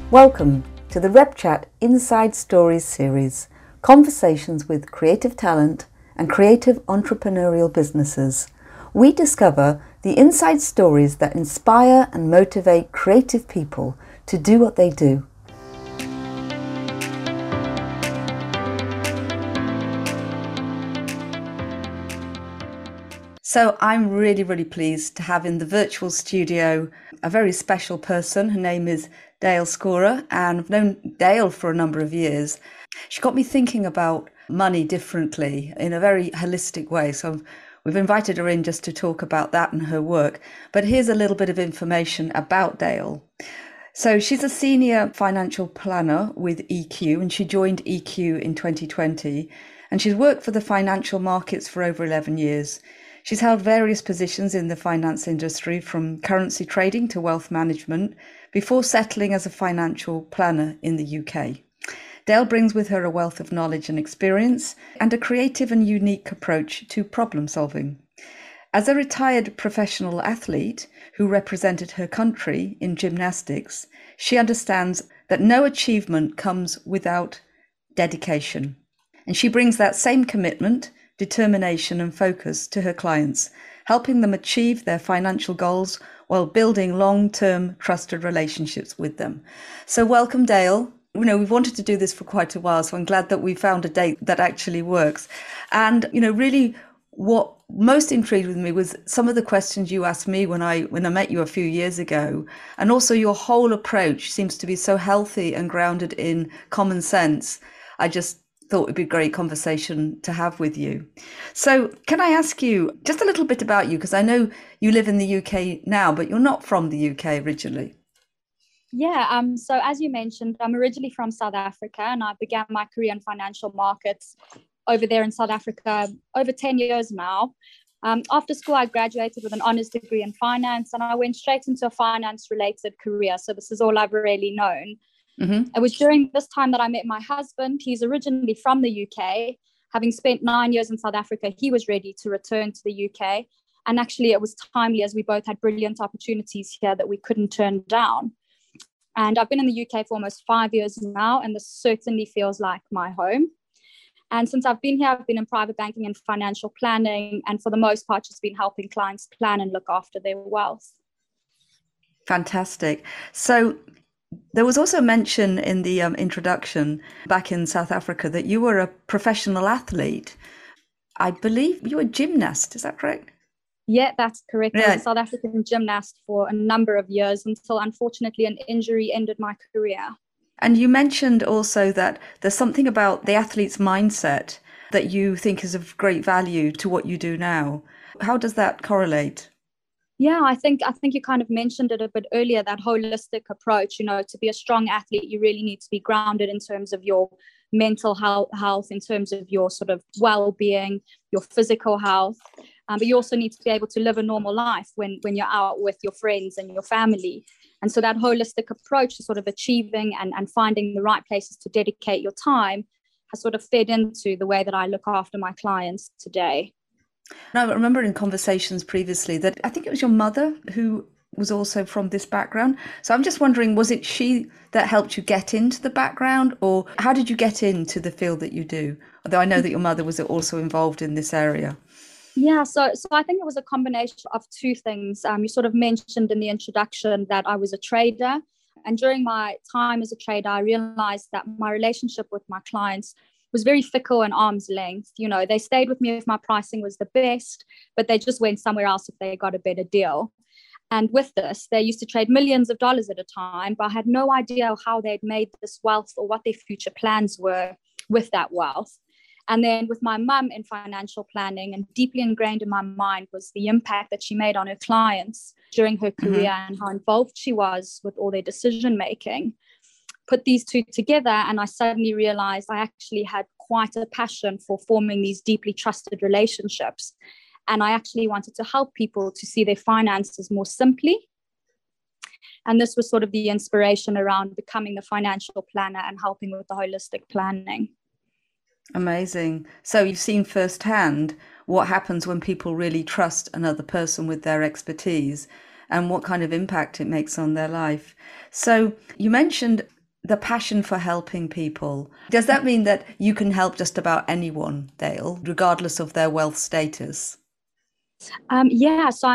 Welcome to the RepChat Inside Stories series, conversations with creative talent and creative entrepreneurial businesses. We discover the inside stories that inspire and motivate creative people to do what they do. So I'm really pleased to have in the virtual studio a very special person. Her name is Dale Scorer, and I've known Dale for a number of years. She got me thinking about money differently in a very holistic way. So we've invited her in just to talk about that and her work. But here's a little bit of information about Dale. So she's a senior financial planner with EQ, and she joined EQ in 2020. And she's worked for the financial markets for over 11 years. She's held various positions in the finance industry, from currency trading to wealth management, before settling as a financial planner in the UK. Dale brings with her a wealth of knowledge and experience and a creative and unique approach to problem solving. As a retired professional athlete who represented her country in gymnastics, she understands that no achievement comes without dedication. And she brings that same commitment, determination and focus to her clients, helping them achieve their financial goals while building long-term trusted relationships with them. So welcome, Dale. We've wanted to do this for quite a while, so I'm glad that we found a date that actually works. And, really what most intrigued with me was some of the questions you asked me when I met you a few years ago. And also your whole approach seems to be so healthy and grounded in common sense. I just thought it'd be a great conversation to have with you. So can I ask you just a little bit about you? Because I know you live in the UK now, but you're not from the UK originally. Yeah, so as you mentioned, I'm originally from South Africa, and I began my career in financial markets over there in South Africa over 10 years now. After school, I graduated with an honours degree in finance, and I went straight into a finance-related career. So this is all I've really known. Mm-hmm. It was during this time that I met my husband. He's originally from the UK. Having spent 9 years in South Africa, he was ready to return to the UK. And actually, it was timely, as we both had brilliant opportunities here that we couldn't turn down. And I've been in the UK for almost 5 years now, and this certainly feels like my home. And since I've been here, I've been in private banking and financial planning, and for the most part, just been helping clients plan and look after their wealth. Fantastic. So there was also mention in the introduction back in South Africa that you were a professional athlete. I believe you were a gymnast. Is that correct? Yeah, that's correct. I was a South African gymnast for a number of years until, unfortunately, an injury ended my career. And you mentioned also that there's something about the athlete's mindset that you think is of great value to what you do now. How does that correlate? Yeah, I think you kind of mentioned it a bit earlier, that holistic approach. To be a strong athlete, you really need to be grounded in terms of your mental health, in terms of your sort of well-being, your physical health. But you also need to be able to live a normal life when you're out with your friends and your family. And so that holistic approach to sort of achieving and finding the right places to dedicate your time has sort of fed into the way that I look after my clients today. Now, I remember in conversations previously that I think it was your mother who was also from this background. So I'm just wondering, was it she that helped you get into the background, or how did you get into the field that you do? Although I know that your mother was also involved in this area. Yeah, so I think it was a combination of two things. You sort of mentioned in the introduction that I was a trader. And during my time as a trader, I realized that my relationship with my clients was very fickle and arm's length. They stayed with me if my pricing was the best, but they just went somewhere else if they got a better deal. And with this, they used to trade millions of dollars at a time, but I had no idea how they'd made this wealth or what their future plans were with that wealth. And then with my mum in financial planning, and deeply ingrained in my mind was the impact that she made on her clients during her career, and how involved she was with all their decision making. Put these two together, and I suddenly realized I actually had quite a passion for forming these deeply trusted relationships. And I actually wanted to help people to see their finances more simply. And this was sort of the inspiration around becoming the financial planner and helping with the holistic planning. Amazing. So you've seen firsthand what happens when people really trust another person with their expertise and what kind of impact it makes on their life. So you mentioned the passion for helping people. Does that mean that you can help just about anyone, Dale, regardless of their wealth status? Yeah, so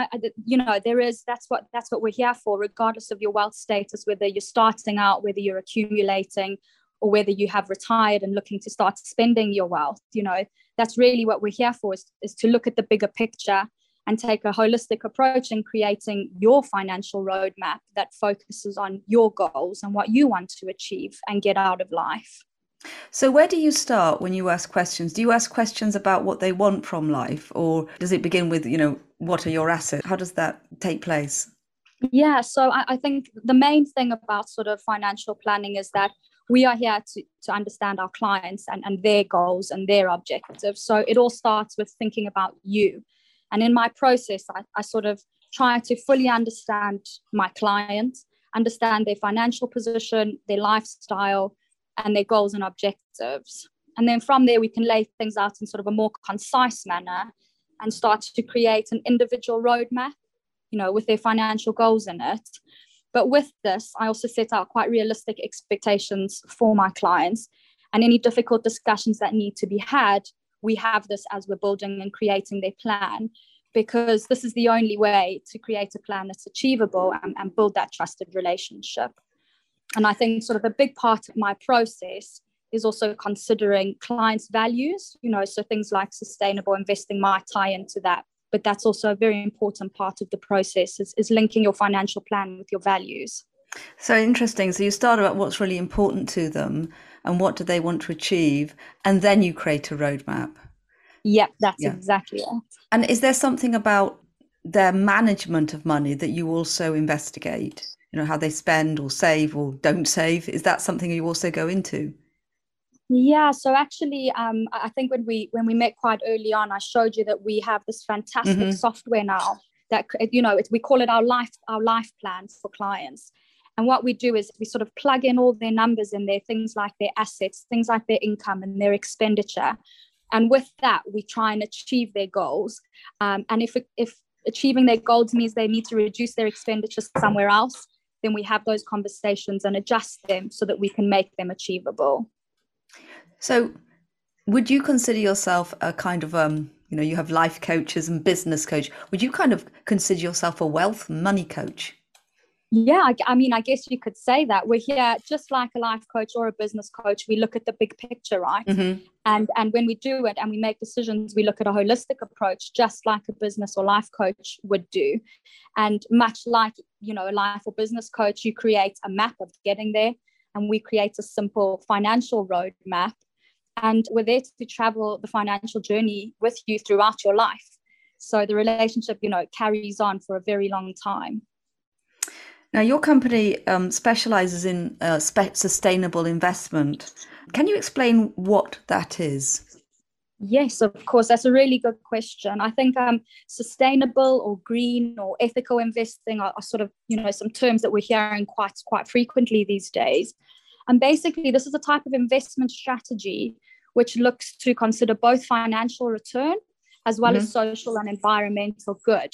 that's what we're here for, regardless of your wealth status, whether you're starting out, whether you're accumulating, or whether you have retired and looking to start spending your wealth. That's really what we're here for, is to look at the bigger picture and take a holistic approach in creating your financial roadmap that focuses on your goals and what you want to achieve and get out of life. So where do you start when you ask questions? Do you ask questions about what they want from life, or does it begin with, what are your assets? How does that take place? Yeah, so I think the main thing about sort of financial planning is that we are here to understand our clients and their goals and their objectives. So it all starts with thinking about you. And in my process, I sort of try to fully understand my client, understand their financial position, their lifestyle, and their goals and objectives. And then from there, we can lay things out in sort of a more concise manner and start to create an individual roadmap, with their financial goals in it. But with this, I also set out quite realistic expectations for my clients, and any difficult discussions that need to be had, we have this as we're building and creating their plan, because this is the only way to create a plan that's achievable and build that trusted relationship. And I think sort of a big part of my process is also considering clients' values, so things like sustainable investing might tie into that. But that's also a very important part of the process, is linking your financial plan with your values. So interesting. So you start about what's really important to them and what do they want to achieve, and then you create a roadmap. Yep, that's exactly it. And is there something about their management of money that you also investigate? How they spend or save or don't save? Is that something you also go into? Yeah, so actually, I think when we met quite early on, I showed you that we have this fantastic software now that, we call it our life plans for clients. And what we do is we sort of plug in all their numbers in there, things like their assets, things like their income and their expenditure. And with that, we try and achieve their goals. And if achieving their goals means they need to reduce their expenditure somewhere else, then we have those conversations and adjust them so that we can make them achievable. So would you consider yourself a kind of, you have life coaches and business coach. Would you kind of consider yourself a wealth money coach? Yeah, I guess you could say that. We're here just like a life coach or a business coach. We look at the big picture, right? And when we do it and we make decisions, we look at a holistic approach, just like a business or life coach would do. And much like, a life or business coach, you create a map of getting there, and we create a simple financial roadmap. And we're there to travel the financial journey with you throughout your life. So the relationship, carries on for a very long time. Now, your company specializes in sustainable investment. Can you explain what that is? Yes, of course. That's a really good question. I think sustainable or green or ethical investing are sort of, some terms that we're hearing quite frequently these days. And basically, this is a type of investment strategy which looks to consider both financial return as well as social and environmental good.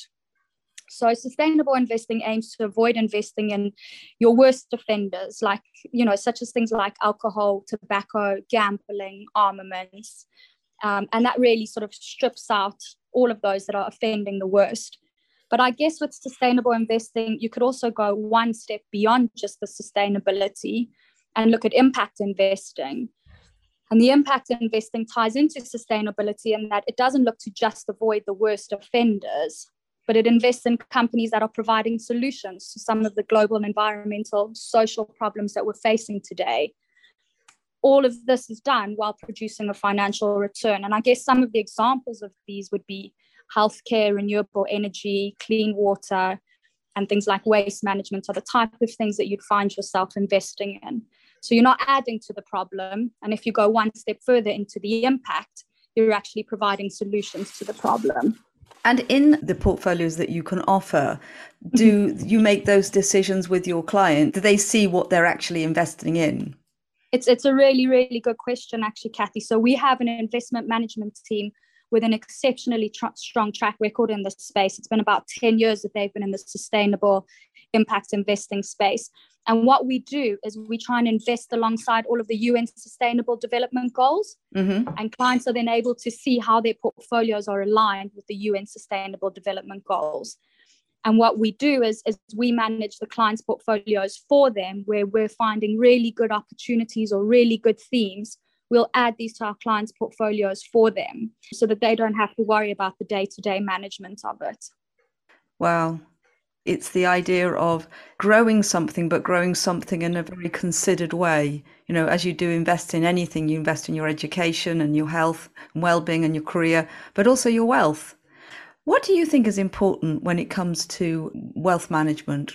So sustainable investing aims to avoid investing in your worst offenders, like, such as things like alcohol, tobacco, gambling, armaments. And that really sort of strips out all of those that are offending the worst. But I guess with sustainable investing, you could also go one step beyond just the sustainability and look at impact investing. And the impact investing ties into sustainability in that it doesn't look to just avoid the worst offenders, but it invests in companies that are providing solutions to some of the global and environmental social problems that we're facing today. All of this is done while producing a financial return. And I guess some of the examples of these would be healthcare, renewable energy, clean water, and things like waste management are the type of things that you'd find yourself investing in. So you're not adding to the problem. And if you go one step further into the impact, you're actually providing solutions to the problem. And in the portfolios that you can offer, do you make those decisions with your client? Do they see what they're actually investing in? It's a really, really good question, actually, Kathy. So we have an investment management team with an exceptionally strong track record in this space. It's been about 10 years that they've been in the sustainable impact investing space. And what we do is we try and invest alongside all of the UN Sustainable Development Goals. And clients are then able to see how their portfolios are aligned with the UN Sustainable Development Goals. And what we do is we manage the clients' portfolios for them, where we're finding really good opportunities or really good themes. We'll add these to our clients' portfolios for them so that they don't have to worry about the day-to-day management of it. Wow. It's the idea of growing something, but growing something in a very considered way. You know, as you do invest in anything, you invest in your education and your health and well-being and your career, but also your wealth. What do you think is important when it comes to wealth management?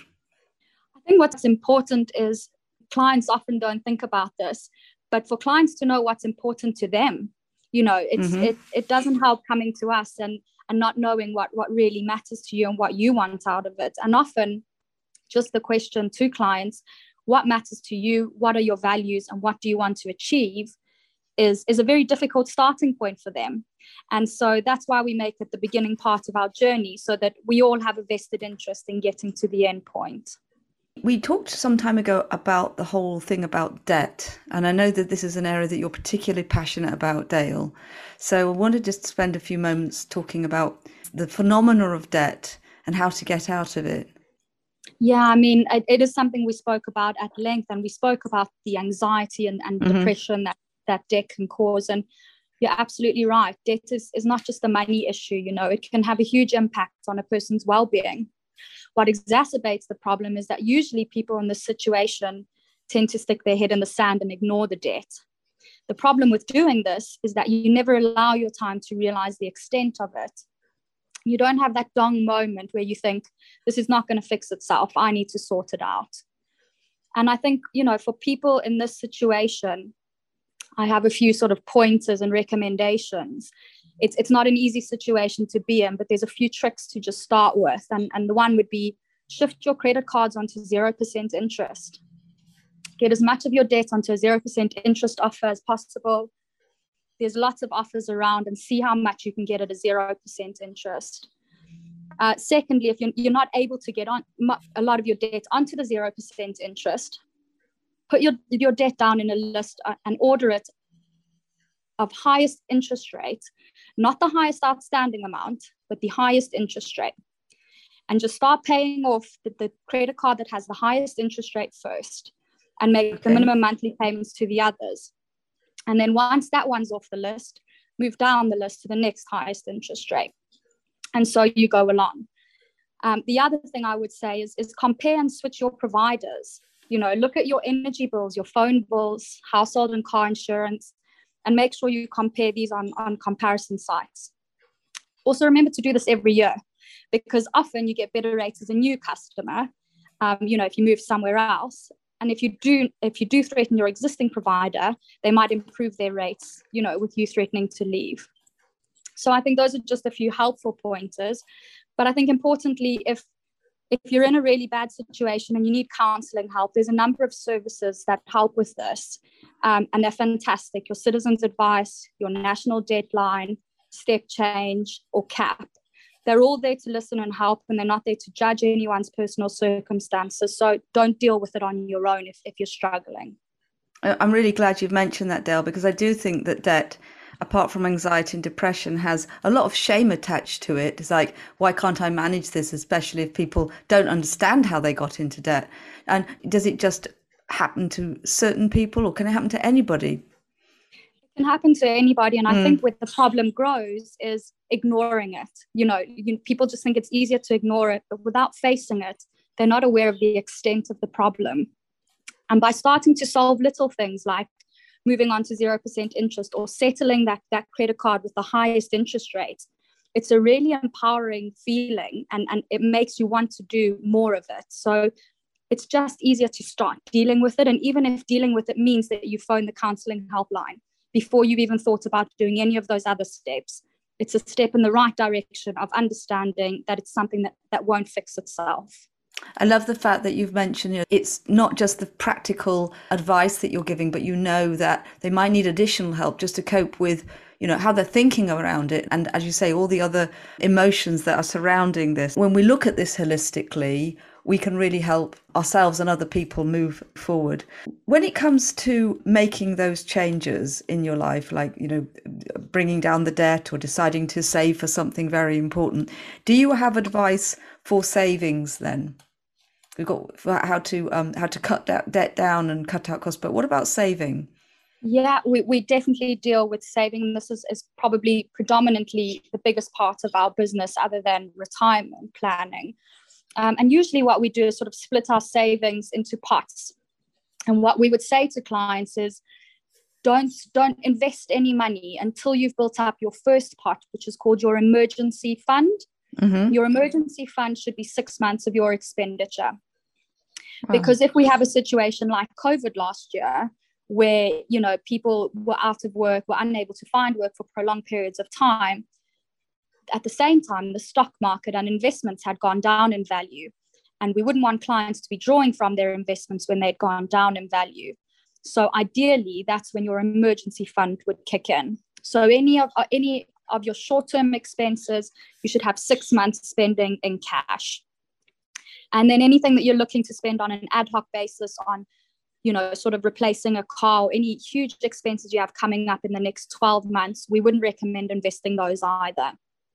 I think what's important is clients often don't think about this, but for clients to know what's important to them, you know, it doesn't help coming to us and not knowing what really matters to you and what you want out of it. And often just the question to clients, what matters to you, what are your values, and what do you want to achieve, is a very difficult starting point for them. And so that's why we make it the beginning part of our journey, so that we all have a vested interest in getting to the end point. We talked some time ago about the whole thing about debt, and I know that this is an area that you're particularly passionate about, Dale. So I wanted just to spend a few moments talking about the phenomena of debt and how to get out of it. Yeah, I mean, it is something we spoke about at length, and we spoke about the anxiety and depression that debt can cause. And you're absolutely right. Debt is not just a money issue, you know, it can have a huge impact on a person's well-being. What exacerbates the problem is that usually people in this situation tend to stick their head in the sand and ignore the debt. The problem with doing this is that you never allow your time to realize the extent of it. You don't have that dong moment where you think, this is not going to fix itself, I need to sort it out. And I think, you know, for people in this situation, I have a few sort of pointers and recommendations. It's not an easy situation to be in, but there's a few tricks to just start with. And the one would be shift your credit cards onto 0% interest. Get as much of your debt onto a 0% interest offer as possible. There's lots of offers around, and see how much you can get at a 0% interest. Secondly, if you're not able to get on a lot of your debt onto the 0% interest, put your debt down in a list and order it of highest interest rate, not the highest outstanding amount, but the highest interest rate. And just start paying off the credit card that has the highest interest rate first, and make the minimum monthly payments to the others. And then once that one's off the list, move down the list to the next highest interest rate. And so you go along. The other thing I would say is compare and switch your providers. You know, look at your energy bills, your phone bills, household and car insurance, and make sure you compare these on comparison sites. Also remember to do this every year, because often you get better rates as a new customer, you know, if you move somewhere else. And if you do threaten your existing provider, they might improve their rates, you know, with you threatening to leave. So I think those are just a few helpful pointers. But I think importantly, if you're in a really bad situation and you need counseling help, there's a number of services that help with this. And they're fantastic. Your Citizens Advice, your National Deadline, Step Change, or CAP. They're all there to listen and help, and they're not there to judge anyone's personal circumstances. So don't deal with it on your own if you're struggling. I'm really glad you've mentioned that, Dale, because I do think that debt, apart from anxiety and depression, has a lot of shame attached to it. It's like, why can't I manage this, especially if people don't understand how they got into debt? And does it just happen to certain people, or can it happen to anybody? Can happen to anybody. And I think where the problem grows is ignoring it. You know, people just think it's easier to ignore it, but without facing it, they're not aware of the extent of the problem. And by starting to solve little things like moving on to 0% interest or settling that credit card with the highest interest rate, it's a really empowering feeling, and it makes you want to do more of it. So it's just easier to start dealing with it. And even if dealing with it means that you phone the counseling helpline before you've even thought about doing any of those other steps, it's a step in the right direction of understanding that it's something that won't fix itself. I love the fact that you've mentioned, it's not just the practical advice that you're giving, but you know that they might need additional help just to cope with, how they're thinking around it. And as you say, all the other emotions that are surrounding this. When we look at this holistically, we can really help ourselves and other people move forward. When it comes to making those changes in your life, like, bringing down the debt or deciding to save for something very important, do you have advice for savings then? We've got how to cut that debt down and cut out costs, but what about saving? Yeah, we definitely deal with saving. This is probably predominantly the biggest part of our business other than retirement planning. And usually what we do is sort of split our savings into pots. And what we would say to clients is, don't invest any money until you've built up your first pot, which is called your emergency fund. Mm-hmm. Your emergency fund should be 6 months of your expenditure. Wow. Because if we have a situation like COVID last year, where, people were out of work, were unable to find work for prolonged periods of time, at the same time, the stock market and investments had gone down in value. And we wouldn't want clients to be drawing from their investments when they'd gone down in value. So ideally, that's when your emergency fund would kick in. So any of your short-term expenses, you should have 6 months spending in cash. And then anything that you're looking to spend on an ad hoc basis on, sort of replacing a car or any huge expenses you have coming up in the next 12 months, we wouldn't recommend investing those either.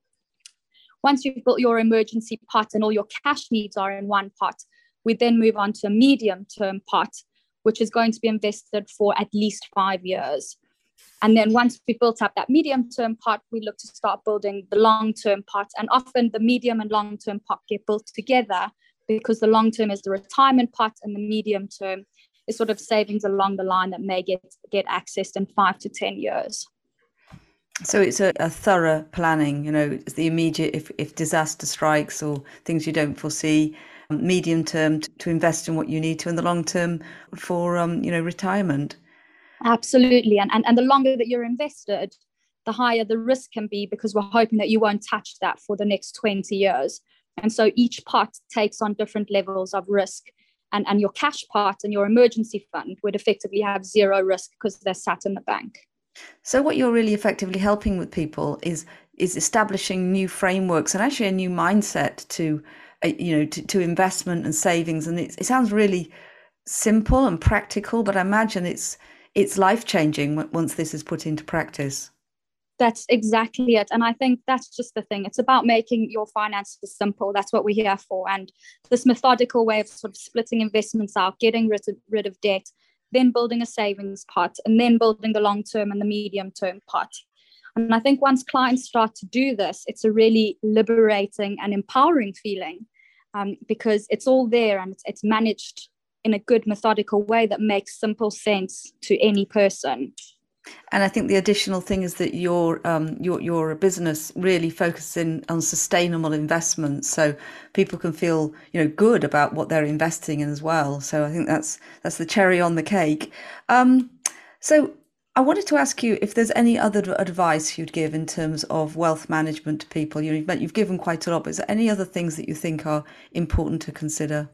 Once you've built your emergency pot and all your cash needs are in one pot, we then move on to a medium-term pot, which is going to be invested for at least 5 years. And then once we've built up that medium-term pot, we look to start building the long-term pot. And often the medium and long-term pot get built together because the long-term is the retirement pot and the medium-term is sort of savings along the line that may get accessed in 5 to 10 years. So it's a thorough planning, it's the immediate, if disaster strikes or things you don't foresee, medium term to invest in what you need to, and the long term for, retirement. Absolutely. And the longer that you're invested, the higher the risk can be, because we're hoping that you won't touch that for the next 20 years. And so each pot takes on different levels of risk. And your cash pot and your emergency fund would effectively have zero risk because they're sat in the bank. So what you're really effectively helping with people is establishing new frameworks and actually a new mindset to investment and savings. And it sounds really simple and practical, but I imagine it's life-changing once this is put into practice. That's exactly it. And I think that's just the thing. It's about making your finances simple. That's what we're here for. And this methodical way of sort of splitting investments out, getting rid of debt, then building a savings pot, and then building the long-term and the medium-term pot. And I think once clients start to do this, it's a really liberating and empowering feeling, because it's all there and it's managed in a good methodical way that makes simple sense to any person. And I think the additional thing is that your business really focuses on sustainable investments, so people can feel good about what they're investing in as well. So I think that's the cherry on the cake. So I wanted to ask you if there's any other advice you'd give in terms of wealth management to people. You've given quite a lot, but is there any other things that you think are important to consider?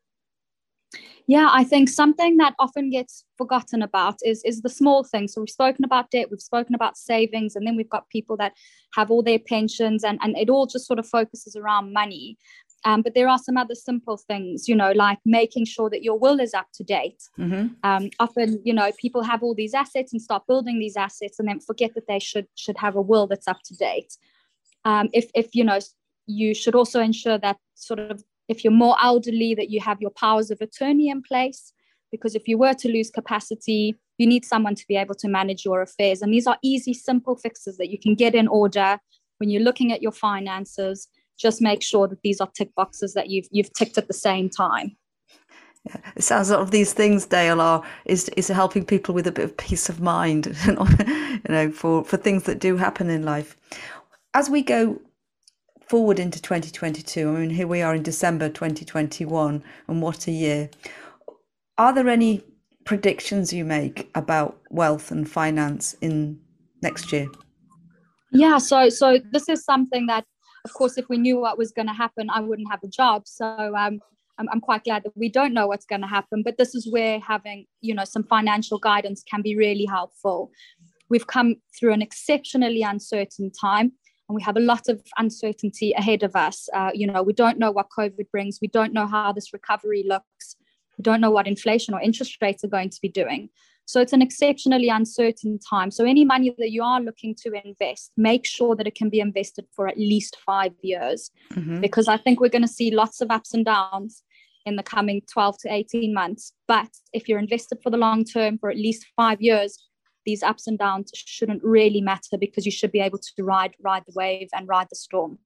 Yeah, I think something that often gets forgotten about is the small things. So we've spoken about debt, we've spoken about savings, and then we've got people that have all their pensions, and it all just sort of focuses around money. But there are some other simple things, like making sure that your will is up to date. Mm-hmm. Often, people have all these assets and start building these assets and then forget that they should have a will that's up to date. If you should also ensure that sort of, if you're more elderly, that you have your powers of attorney in place, because if you were to lose capacity, you need someone to be able to manage your affairs. And these are easy, simple fixes that you can get in order when you're looking at your finances. Just make sure that these are tick boxes that you've ticked at the same time. Yeah. It sounds a lot of these things, Dale, is helping people with a bit of peace of mind, for things that do happen in life. As we go forward into 2022, I mean, here we are in December 2021, and what a year. Are there any predictions you make about wealth and finance in next year? Yeah, so this is something that, of course, if we knew what was going to happen, I wouldn't have a job. So I'm quite glad that we don't know what's going to happen. But this is where having, some financial guidance can be really helpful. We've come through an exceptionally uncertain time. and we have a lot of uncertainty ahead of us. We don't know what COVID brings. We don't know how this recovery looks. We don't know what inflation or interest rates are going to be doing. So it's an exceptionally uncertain time. So any money that you are looking to invest, make sure that it can be invested for at least 5 years, because I think we're going to see lots of ups and downs in the coming 12 to 18 months. But if you're invested for the long term for at least 5 years, these ups and downs shouldn't really matter, because you should be able to ride the wave and ride the storm.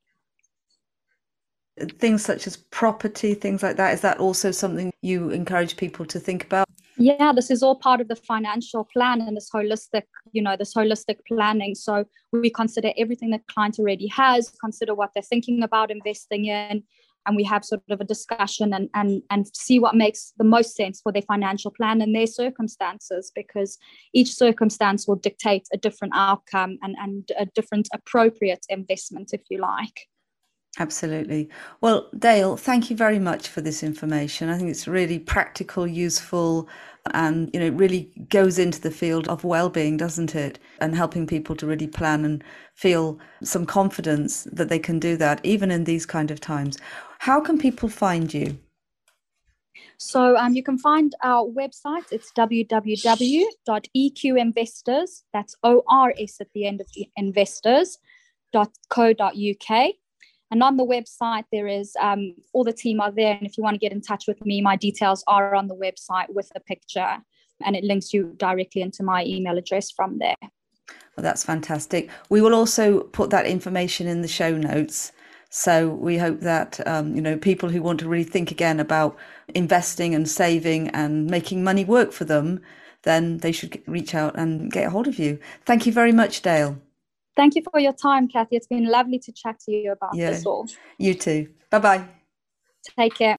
Things such as property, things like that, is that also something you encourage people to think about? Yeah, this is all part of the financial plan and this holistic planning. So we consider everything that client already has, consider what they're thinking about investing in, and we have sort of a discussion and see what makes the most sense for their financial plan and their circumstances, because each circumstance will dictate a different outcome and a different appropriate investment, if you like. Absolutely. Well, Dale, thank you very much for this information. I think it's really practical, useful, and it really goes into the field of well-being, doesn't it? And helping people to really plan and feel some confidence that they can do that even in these kind of times. How can people find you? So you can find our website. It's www.eqinvestors, that's ORS at the end of the investors.co.uk. And on the website, there is all the team are there. And if you want to get in touch with me, my details are on the website with a picture, and it links you directly into my email address from there. Well, that's fantastic. We will also put that information in the show notes. So we hope that, people who want to really think again about investing and saving and making money work for them, then they should reach out and get a hold of you. Thank you very much, Dale. Thank you for your time, Kathy. It's been lovely to chat to you about this all. You too. Bye-bye. Take care.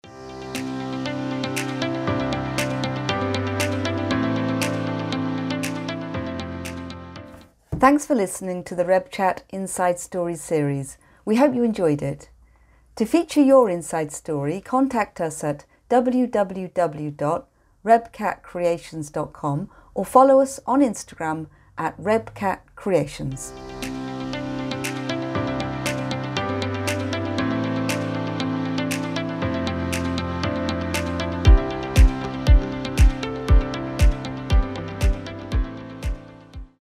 Thanks for listening to the RebChat Inside Stories series. We hope you enjoyed it. To feature your inside story, contact us at www.rebcatcreations.com or follow us on Instagram at RebCatCreations.